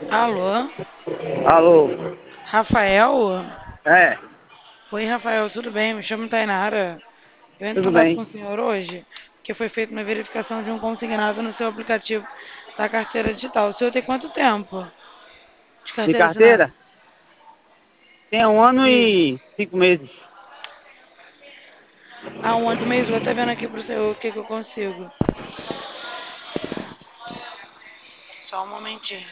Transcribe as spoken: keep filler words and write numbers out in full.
Alô? Alô? Rafael? É, Oi, Rafael, tudo bem? Me chamo Tainara. Eu entro em tudo contato bem. com o senhor hoje porque foi feita uma verificação de um consignado no seu aplicativo da carteira digital. O senhor tem quanto tempo de De carteira assinada? carteira? Tem um ano Isso. e cinco meses. Há um ano e mês, vou até vendo aqui pro senhor o que, que eu consigo. Só um momentinho.